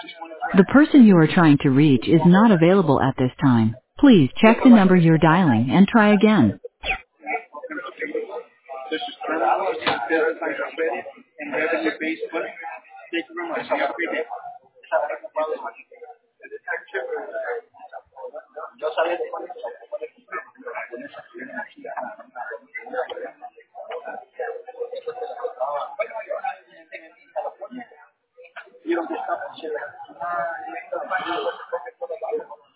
The person you are trying to reach is not available at this time. Please check the number you're dialing and try again. This is terminal and credit and revenue based money. Thank you very much. Have a great day. You don't get stuff.